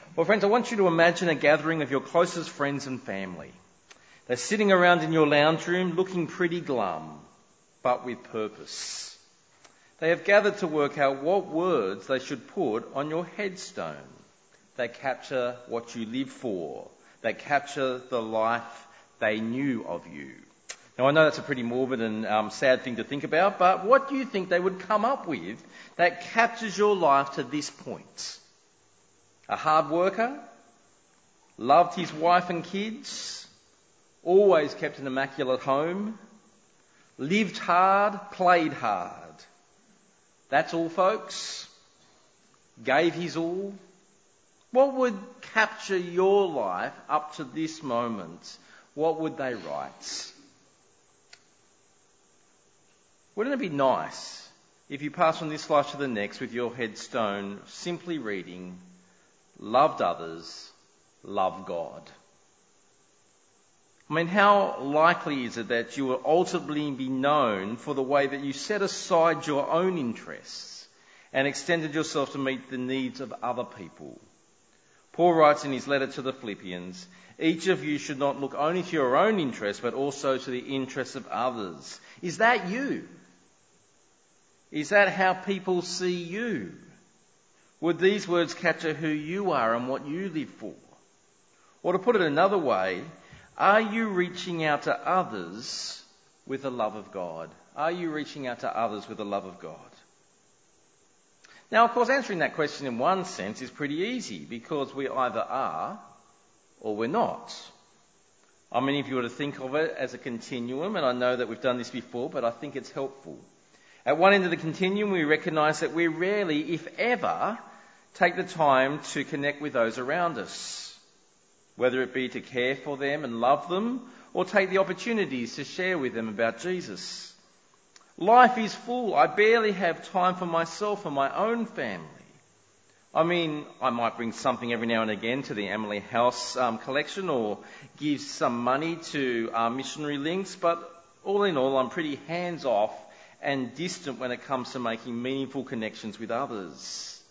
Well, friends, I want you to imagine a gathering of your closest friends and family. They're sitting around in your lounge room looking pretty glum, but with purpose. They have gathered to work out what words they should put on your headstone. They capture what you live for. They capture the life they knew of you. Now, I know that's a pretty morbid and sad thing to think about, but what do you think they would come up with that captures your life to this point? A hard worker, loved his wife and kids, always kept an immaculate home, lived hard, played hard. That's all, folks. Gave his all. What would capture your life up to this moment? What would they write? Wouldn't it be nice if you passed from this life to the next with your headstone simply reading, loved others, loved God? I mean, how likely is it that you will ultimately be known for the way that you set aside your own interests and extended yourself to meet the needs of other people? Paul writes in his letter to the Philippians, each of you should not look only to your own interests, but also to the interests of others. Is that you? Is that how people see you? Would these words capture who you are and what you live for? Or to put it another way, are you reaching out to others with the love of God? Are you reaching out to others with the love of God? Now, of course, answering that question in one sense is pretty easy because we either are or we're not. I mean, if you were to think of it as a continuum, and I know that we've done this before, but I think it's helpful. At one end of the continuum, we recognise that we rarely, if ever, take the time to connect with those around us, whether it be to care for them and love them, or take the opportunities to share with them about Jesus. Life is full. I barely have time for myself and my own family. I mean, I might bring something every now and again to the Emily House collection or give some money to missionary links, but all in all, I'm pretty hands-off and distant when it comes to making meaningful connections with others.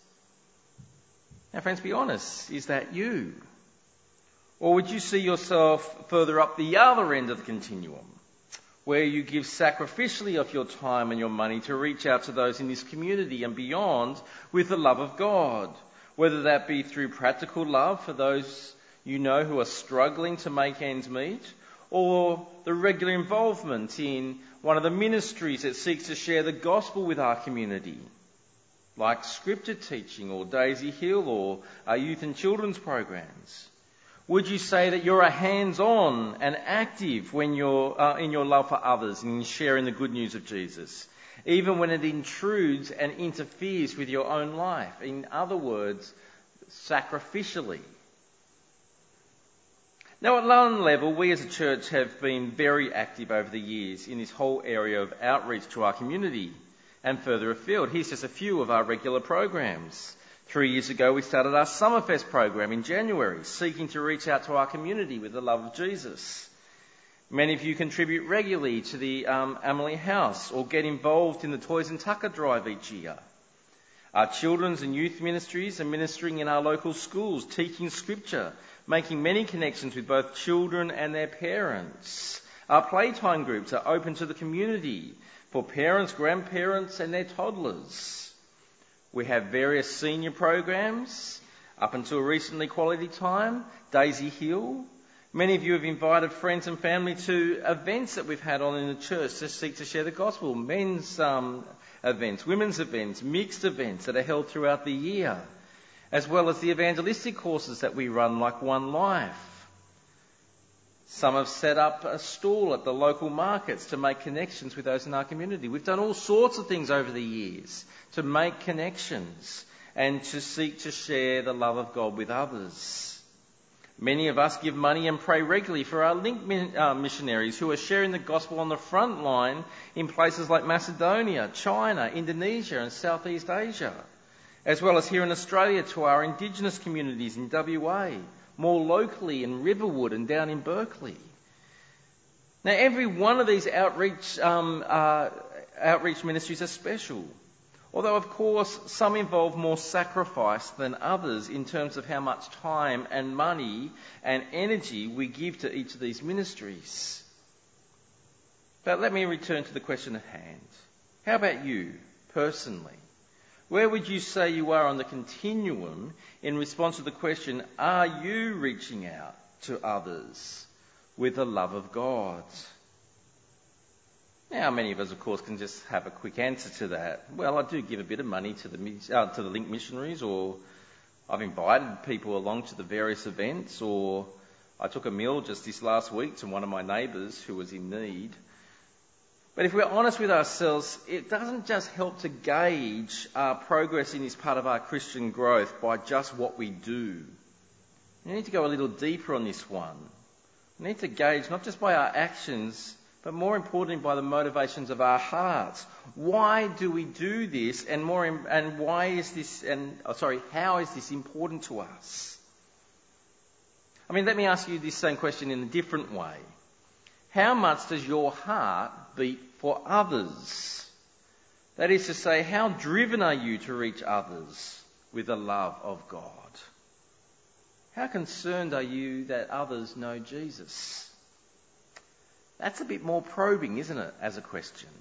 Now, friends, be honest, is that you? Or would you see yourself further up the other end of the continuum, where you give sacrificially of your time and your money to reach out to those in this community and beyond with the love of God, whether that be through practical love for those you know who are struggling to make ends meet, or the regular involvement in one of the ministries that seeks to share the gospel with our community, like scripture teaching or Daisy Hill or our youth and children's programs? Would you say that you're a hands-on and active when you're in your love for others and in sharing the good news of Jesus, even when it intrudes and interferes with your own life? In other words, sacrificially. Now, at London level, we as a church have been very active over the years in this whole area of outreach to our community and further afield. Here's just a few of our regular programs. 3 years ago, we started our Summerfest program in January, seeking to reach out to our community with the love of Jesus. Many of you contribute regularly to the Emily House or get involved in the Toys and Tucker drive each year. Our children's and youth ministries are ministering in our local schools, teaching scripture, making many connections with both children and their parents. Our playtime groups are open to the community for parents, grandparents and their toddlers. We have various senior programs, up until recently Quality Time, Daisy Hill. Many of you have invited friends and family to events that we've had on in the church to seek to share the gospel, men's events, women's events, mixed events that are held throughout the year, as well as the evangelistic courses that we run like One Life. Some have set up a stall at the local markets to make connections with those in our community. We've done all sorts of things over the years to make connections and to seek to share the love of God with others. Many of us give money and pray regularly for our link missionaries who are sharing the gospel on the front line in places like Macedonia, China, Indonesia and Southeast Asia, as well as here in Australia to our Indigenous communities in WA, more locally in Riverwood and down in Berkeley. Now, every one of these outreach ministries are special. Although, of course, some involve more sacrifice than others in terms of how much time and money and energy we give to each of these ministries. But let me return to the question at hand. How about you, personally? Where would you say you are on the continuum in response to the question, are you reaching out to others with the love of God? Now, many of us, of course, can just have a quick answer to that. Well, I do give a bit of money to the Link missionaries, or I've invited people along to the various events, or I took a meal just this last week to one of my neighbours who was in need. But if we're honest with ourselves, it doesn't just help to gauge our progress in this part of our Christian growth by just what we do. We need to go a little deeper on this one. We need to gauge not just by our actions, but more importantly by the motivations of our hearts. Why do we do this, how is this important to us? I mean, let me ask you this same question in a different way. How much does your heart beat for others? That is to say, how driven are you to reach others with the love of God? How concerned are you that others know Jesus? That's a bit more probing, isn't it, as a question?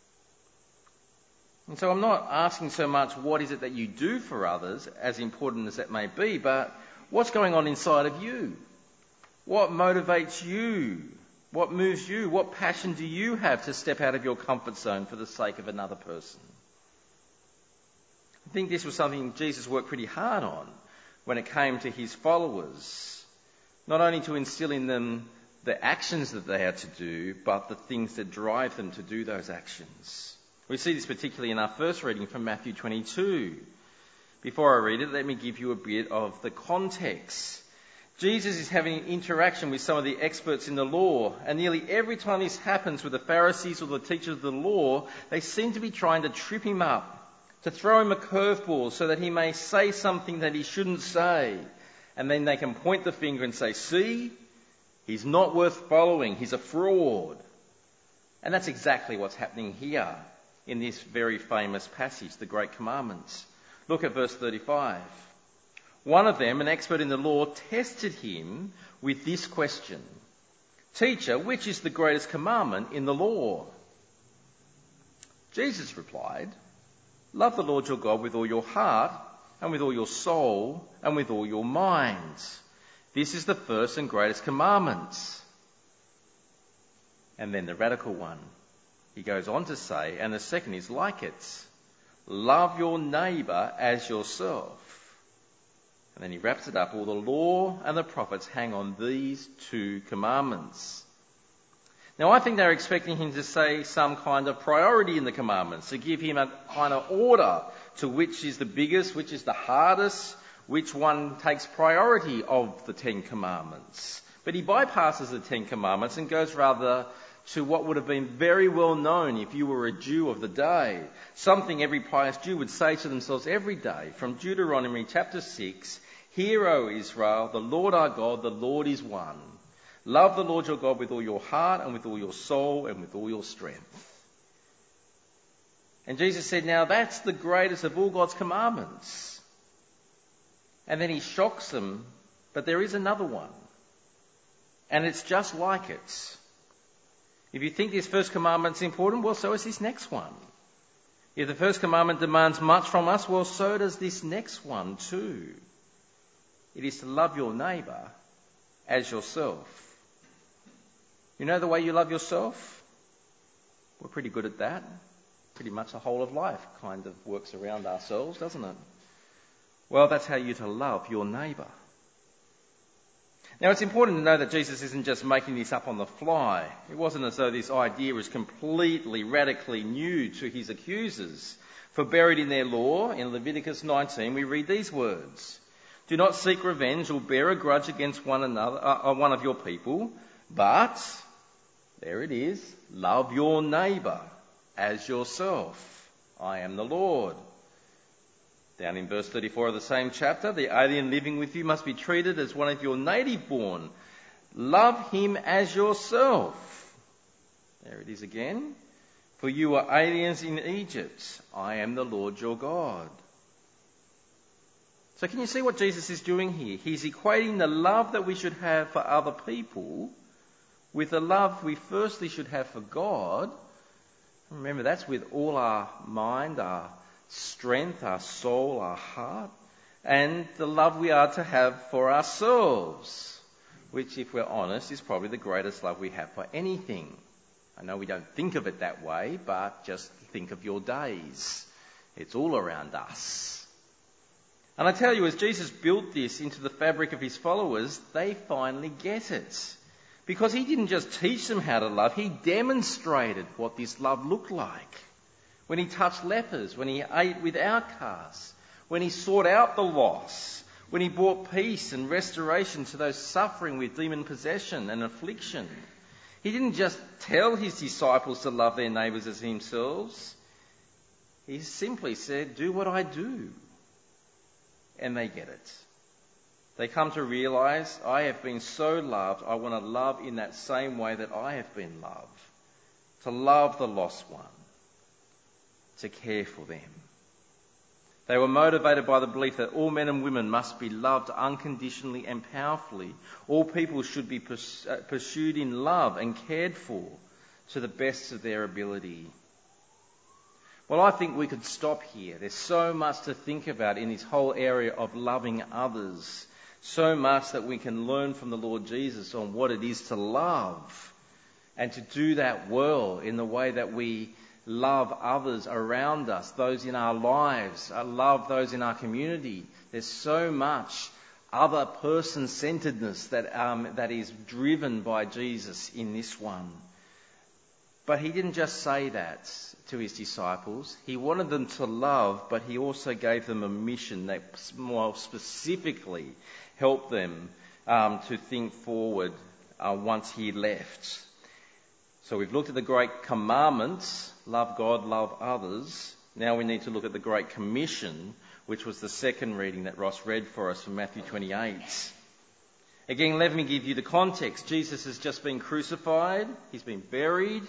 And so I'm not asking so much what is it that you do for others, as important as that may be, but what's going on inside of you? What motivates you? What moves you? What passion do you have to step out of your comfort zone for the sake of another person? I think this was something Jesus worked pretty hard on when it came to his followers, not only to instill in them the actions that they had to do, but the things that drive them to do those actions. We see this particularly in our first reading from Matthew 22. Before I read it, let me give you a bit of the context. Jesus is having an interaction with some of the experts in the law, and nearly every time this happens with the Pharisees or the teachers of the law, they seem to be trying to trip him up, to throw him a curveball so that he may say something that he shouldn't say. And then they can point the finger and say, see, he's not worth following, he's a fraud. And that's exactly what's happening here in this very famous passage, the Great Commandments. Look at verse 35. One of them, an expert in the law, tested him with this question. Teacher, which is the greatest commandment in the law? Jesus replied, love the Lord your God with all your heart and with all your soul and with all your mind. This is the first and greatest commandment. And then the radical one. He goes on to say, and the second is like it. Love your neighbour as yourself. And then he wraps it up. All the law and the prophets hang on these two commandments. Now, I think they're expecting him to say some kind of priority in the commandments, to give him a kind of order to which is the biggest, which is the hardest, which one takes priority of the 10 Commandments. But he bypasses the 10 Commandments and goes rather to what would have been very well known if you were a Jew of the day, something every pious Jew would say to themselves every day. From Deuteronomy chapter 6, Hear, O Israel, the Lord our God, the Lord is one. Love the Lord your God with all your heart and with all your soul and with all your strength. And Jesus said, now that's the greatest of all God's commandments. And then he shocks them, but there is another one. And it's just like it. If you think this first commandment's important, well, so is this next one. If the first commandment demands much from us, well, so does this next one too. It is to love your neighbour as yourself. You know the way you love yourself? We're pretty good at that. Pretty much the whole of life kind of works around ourselves, doesn't it? Well, that's how you're to love your neighbour. Now, it's important to know that Jesus isn't just making this up on the fly. It wasn't as though this idea was completely, radically new to his accusers. For buried in their law, in Leviticus 19, we read these words. Do not seek revenge or bear a grudge against one of your people, but, there it is, love your neighbour as yourself. I am the Lord. Down in verse 34 of the same chapter, the alien living with you must be treated as one of your native born. Love him as yourself. There it is again. For you are aliens in Egypt. I am the Lord your God. So can you see what Jesus is doing here? He's equating the love that we should have for other people with the love we firstly should have for God. Remember, that's with all our mind, our strength, our soul, our heart, and the love we are to have for ourselves, which, if we're honest, is probably the greatest love we have for anything. I know we don't think of it that way, but just think of your days. It's all around us. And I tell you, as Jesus built this into the fabric of his followers, they finally get it. Because he didn't just teach them how to love, he demonstrated what this love looked like. When he touched lepers, when he ate with outcasts, when he sought out the lost, when he brought peace and restoration to those suffering with demon possession and affliction. He didn't just tell his disciples to love their neighbours as themselves. He simply said, do what I do. And they get it. They come to realise, I have been so loved, I want to love in that same way that I have been loved. To love the lost one. To care for them. They were motivated by the belief that all men and women must be loved unconditionally and powerfully. All people should be pursued in love and cared for to the best of their ability. Well, I think we could stop here. There's so much to think about in this whole area of loving others. So much that we can learn from the Lord Jesus on what it is to love and to do that well in the way that we love others around us, those in our lives, love those in our community. There's so much other person-centeredness that is driven by Jesus in this one. But he didn't just say that to his disciples. He wanted them to love, but he also gave them a mission that more specifically helped them to think forward once he left. So we've looked at the great commandments, love God, love others. Now we need to look at the Great Commission, which was the second reading that Ross read for us from Matthew 28. Again, let me give you the context. Jesus has just been crucified. He's been buried.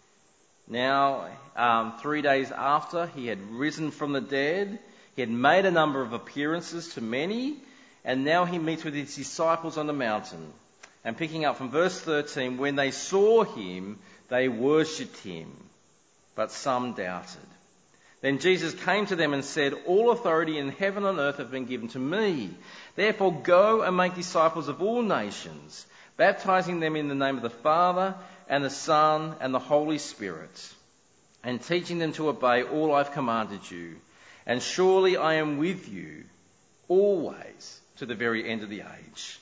Now, 3 days after, he had risen from the dead. He had made a number of appearances to many. And now he meets with his disciples on the mountain. And picking up from verse 13, when they saw him, they worshipped him. But some doubted. Then Jesus came to them and said, all authority in heaven and earth have been given to me. Therefore go and make disciples of all nations, baptizing them in the name of the Father and the Son and the Holy Spirit, and teaching them to obey all I've commanded you. And surely I am with you always to the very end of the age.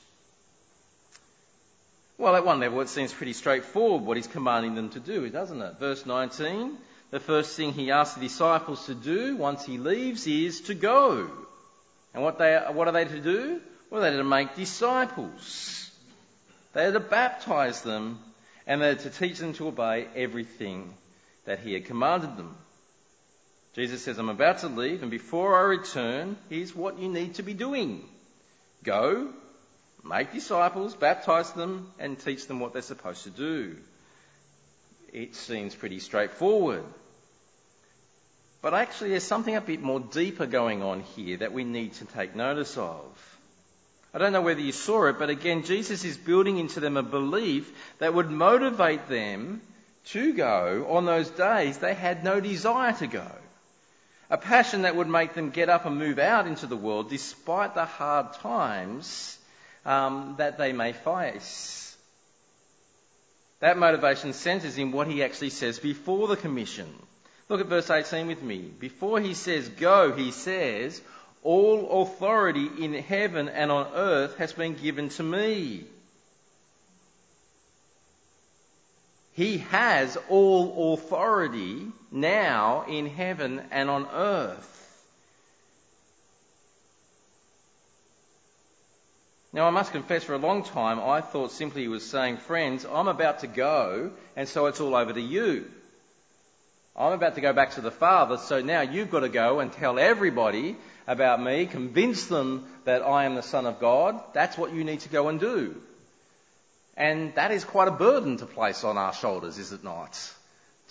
Well, at one level it seems pretty straightforward what he's commanding them to do, doesn't it? Verse 19, the first thing he asks the disciples to do once he leaves is to go. And what are they to do? Well, they're to make disciples. They're to baptize them, and they're to teach them to obey everything that he had commanded them. Jesus says, I'm about to leave, and before I return, here's what you need to be doing. Go, make disciples, baptize them, and teach them what they're supposed to do. It seems pretty straightforward. But actually there's something a bit more deeper going on here that we need to take notice of. I don't know whether you saw it, but again, Jesus is building into them a belief that would motivate them to go on those days they had no desire to go. A passion that would make them get up and move out into the world despite the hard times that they may face. That motivation centres in what he actually says before the commission. Look at verse 18 with me. Before he says go, he says, all authority in heaven and on earth has been given to me. He has all authority now in heaven and on earth. Now, I must confess, for a long time, I thought simply he was saying, friends, I'm about to go, and so it's all over to you. I'm about to go back to the Father, so now you've got to go and tell everybody about me, convince them that I am the Son of God. That's what you need to go and do. And that is quite a burden to place on our shoulders, is it not?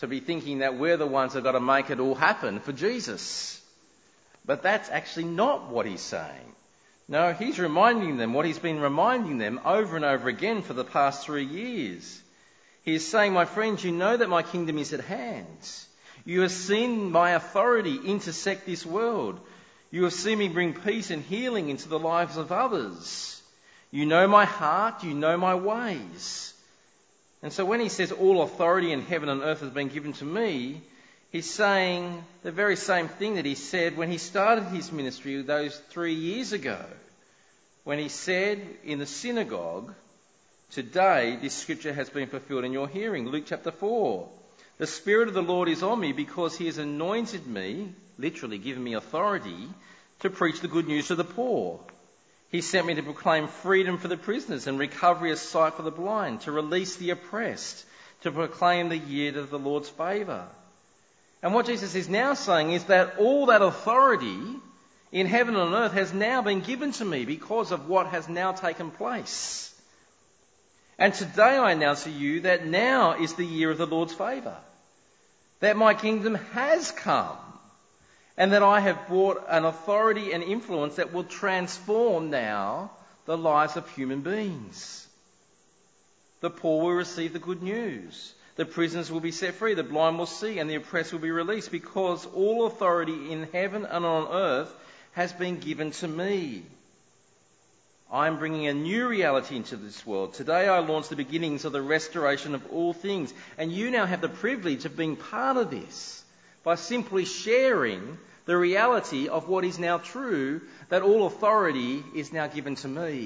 to be thinking that we're the ones that have got to make it all happen for Jesus. But that's actually not what he's saying. No, he's reminding them what he's been reminding them over and over again for the past 3 years. He's saying, my friends, you know that my kingdom is at hand. You have seen my authority intersect this world. You have seen me bring peace and healing into the lives of others. You know my heart, you know my ways. And so when he says all authority in heaven and earth has been given to me, he's saying the very same thing that he said when he started his ministry those 3 years ago. When he said in the synagogue, today this scripture has been fulfilled in your hearing. Luke chapter 4. The Spirit of the Lord is on me because he has anointed me, literally given me authority, to preach the good news to the poor. He sent me to proclaim freedom for the prisoners and recovery of sight for the blind, to release the oppressed, to proclaim the year of the Lord's favour. And what Jesus is now saying is that all that authority in heaven and on earth has now been given to me because of what has now taken place. And today I announce to you that now is the year of the Lord's favour, that my kingdom has come, and that I have brought an authority and influence that will transform now the lives of human beings. The poor will receive the good news. The prisoners will be set free. The blind will see, and the oppressed will be released, because all authority in heaven and on earth has been given to me. I am bringing a new reality into this world. Today I launch the beginnings of the restoration of all things. And you now have the privilege of being part of this by simply sharing the reality of what is now true, that all authority is now given to me.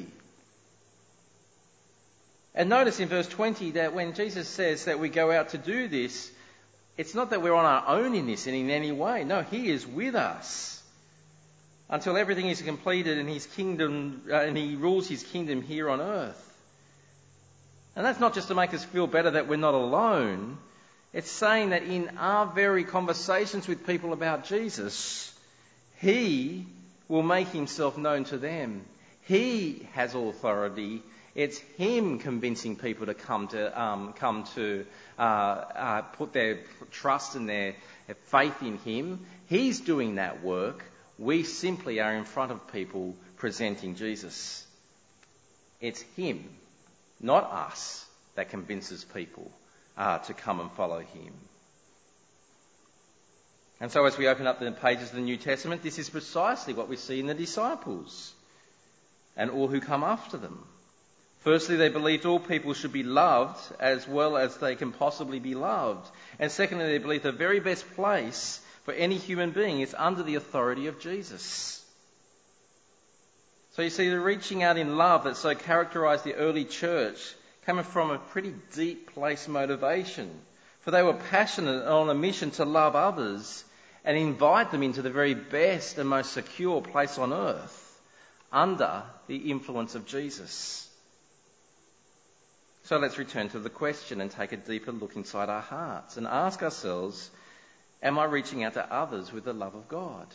And notice in verse 20 that when Jesus says that we go out to do this, it's not that we're on our own in this in any way. No, he is with us until everything is completed in his kingdom, and he rules his kingdom here on earth. And that's not just to make us feel better that we're not alone. It's saying that in our very conversations with people about Jesus, he will make himself known to them. He has authority. It's him convincing people to come to put their trust and their faith in him. He's doing that work. We simply are in front of people presenting Jesus. It's him, not us, that convinces people to come and follow him. And so as we open up the pages of the New Testament, this is precisely what we see in the disciples and all who come after them. Firstly, they believed all people should be loved as well as they can possibly be loved. And secondly, they believed the very best place for any human being is under the authority of Jesus. So you see, the reaching out in love that so characterised the early church came from a pretty deep place motivation. For they were passionate and on a mission to love others and invite them into the very best and most secure place on earth under the influence of Jesus. So let's return to the question and take a deeper look inside our hearts and ask ourselves, am I reaching out to others with the love of God?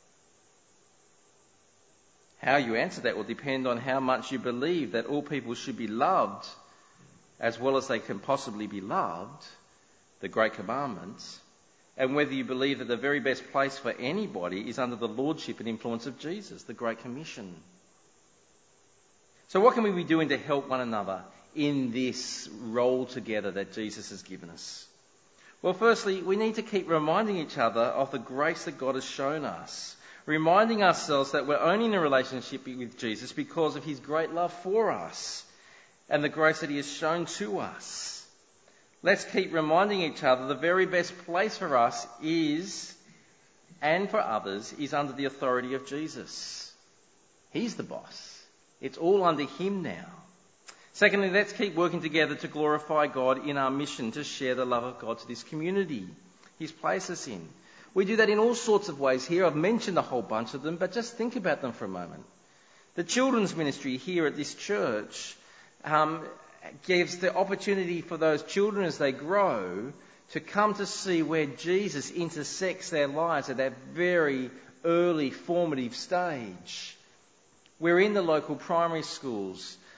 How you answer that will depend on how much you believe that all people should be loved as well as they can possibly be loved, the great commandments, and whether you believe that the very best place for anybody is under the lordship and influence of Jesus, the Great Commission. So what can we be doing to help one another in this role together that Jesus has given us? Well, firstly, we need to keep reminding each other of the grace that God has shown us, reminding ourselves that we're only in a relationship with Jesus because of his great love for us and the grace that he has shown to us. Let's keep reminding each other the very best place for us is, and for others, is under the authority of Jesus. He's the boss. It's all under him now. Secondly, let's keep working together to glorify God in our mission to share the love of God to this community he's placed us in. We do that in all sorts of ways here. I've mentioned a whole bunch of them, but just think about them for a moment. The children's ministry here at this church gives the opportunity for those children as they grow to come to see where Jesus intersects their lives at that very early formative stage. We're in the local primary schools.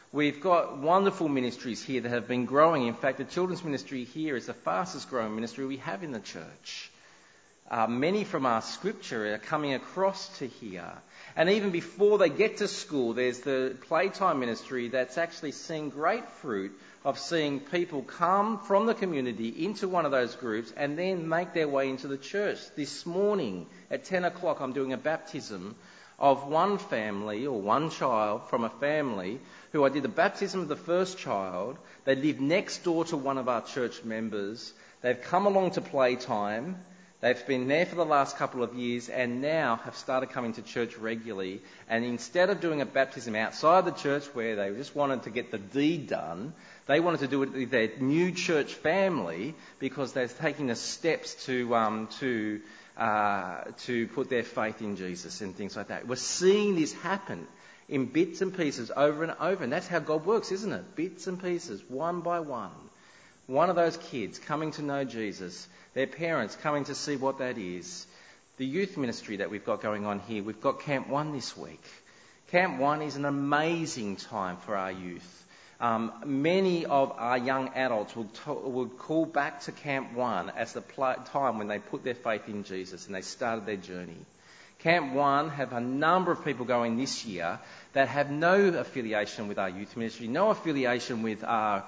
We've got wonderful ministries here that have been growing. In fact, the children's ministry here is the fastest growing ministry we have in the church. Many from our scripture are coming across to here. And even before they get to school, there's the playtime ministry that's actually seeing great fruit of seeing people come from the community into one of those groups and then make their way into the church. This morning at 10 o'clock, I'm doing a baptism of one family or one child from a family who I did the baptism of the first child. They live next door to one of our church members. They've come along to playtime. They've been there for the last couple of years and now have started coming to church regularly. And instead of doing a baptism outside the church where they just wanted to get the deed done, they wanted to do it with their new church family because they're taking the steps to put their faith in Jesus and things like that. We're seeing this happen in bits and pieces over and over. And that's how God works, isn't it? Bits and pieces, one by one. One of those kids coming to know Jesus, their parents coming to see what that is. The youth ministry that we've got going on here, we've got Camp 1 this week. Camp 1 is an amazing time for our youth. Many of our young adults would call back to Camp 1 as the time when they put their faith in Jesus and they started their journey. Camp 1 have a number of people going this year that have no affiliation with our youth ministry, no affiliation with our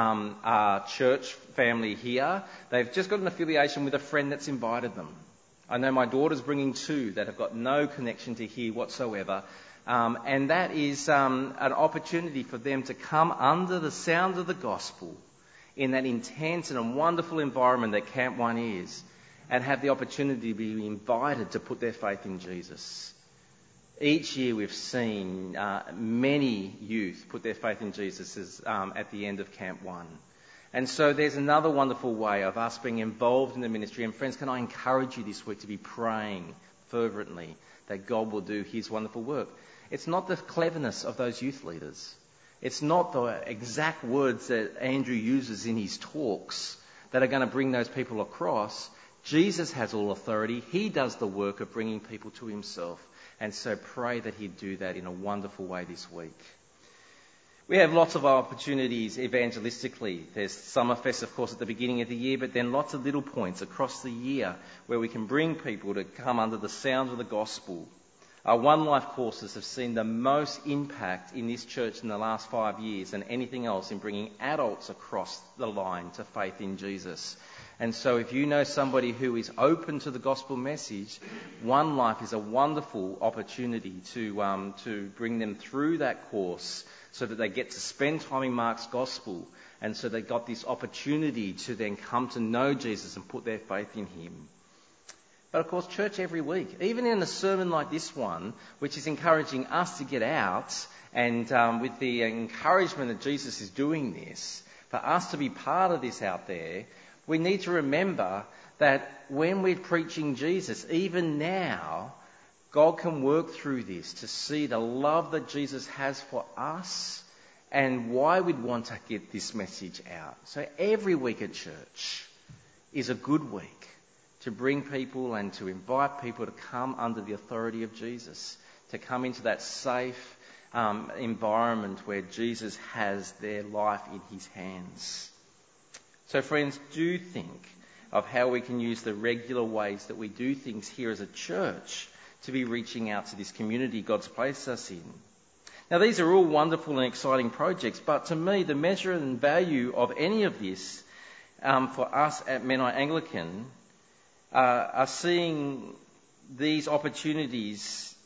church family here. They've just got an affiliation with a friend that's invited them. I know my daughter's bringing 2 that have got no connection to here whatsoever. And that is an opportunity for them to come under the sound of the gospel in that intense and a wonderful environment that Camp 1 is, and have the opportunity to be invited to put their faith in Jesus. Each year we've seen many youth put their faith in Jesus at the end of Camp 1. And so there's another wonderful way of us being involved in the ministry. And friends, can I encourage you this week to be praying fervently that God will do his wonderful work. It's not the cleverness of those youth leaders. It's not the exact words that Andrew uses in his talks that are going to bring those people across. Jesus has all authority. He does the work of bringing people to himself. And so pray that he'd do that in a wonderful way this week. We have lots of opportunities evangelistically. There's Summerfest, of course, at the beginning of the year, but then lots of little points across the year where we can bring people to come under the sound of the gospel. Our One Life courses have seen the most impact in this church in the last 5 years than anything else in bringing adults across the line to faith in Jesus. And so if you know somebody who is open to the gospel message, One Life is a wonderful opportunity to bring them through that course so that they get to spend time in Mark's gospel, and so they got this opportunity to then come to know Jesus and put their faith in him. But of course, church every week, even in a sermon like this one, which is encouraging us to get out, and with the encouragement that Jesus is doing this, for us to be part of this out there, we need to remember that when we're preaching Jesus, even now, God can work through this to see the love that Jesus has for us and why we'd want to get this message out. So every week at church is a good week to bring people and to invite people to come under the authority of Jesus, to come into that safe environment where Jesus has their life in his hands. So friends, do think of how we can use the regular ways that we do things here as a church to be reaching out to this community God's placed us in. Now, these are all wonderful and exciting projects, but to me, the measure and value of any of this for us at Menai Anglican are seeing these opportunities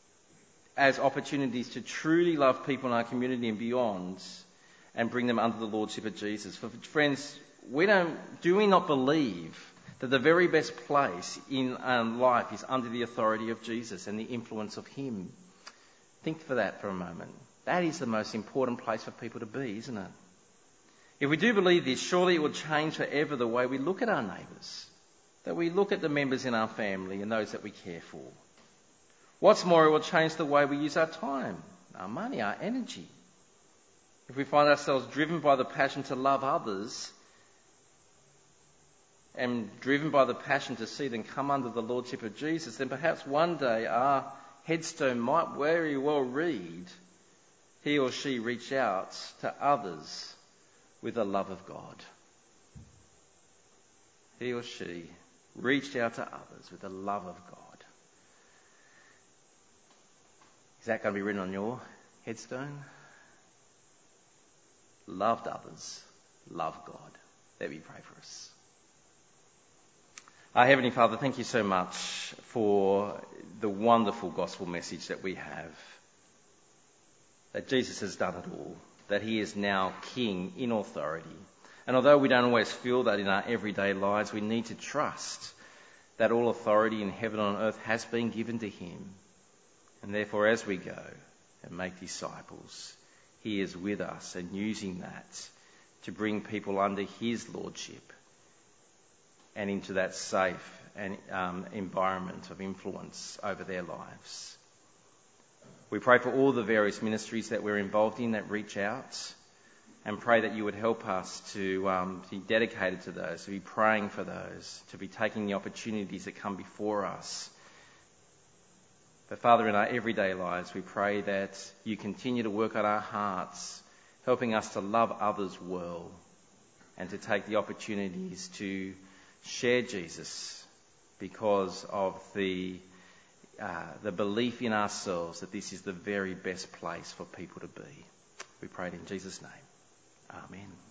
as opportunities to truly love people in our community and beyond and bring them under the lordship of Jesus. For friends, do we not believe that the very best place in life is under the authority of Jesus and the influence of him? Think for that for a moment. That is the most important place for people to be, isn't it? If we do believe this, surely it will change forever the way we look at our neighbours, that we look at the members in our family and those that we care for. What's more, it will change the way we use our time, our money, our energy. If we find ourselves driven by the passion to love others and driven by the passion to see them come under the lordship of Jesus, then perhaps one day our headstone might very well read, he or she reach out to others with the love of God. He or she reached out to others with the love of God. Is that going to be written on your headstone? Loved others, loved God. Let me pray for us. Our Heavenly Father, thank you so much for the wonderful gospel message that we have. That Jesus has done it all. That he is now King in authority. And although we don't always feel that in our everyday lives, we need to trust that all authority in heaven and on earth has been given to him. And therefore, as we go and make disciples, he is with us and using that to bring people under his lordship and into that safe and environment of influence over their lives. We pray for all the various ministries that we're involved in that reach out, and pray that you would help us to be dedicated to those, to be praying for those, to be taking the opportunities that come before us. But Father, in our everyday lives, we pray that you continue to work on our hearts, helping us to love others well and to take the opportunities to share Jesus because of the belief in ourselves that this is the very best place for people to be. We pray it in Jesus' name. Amen.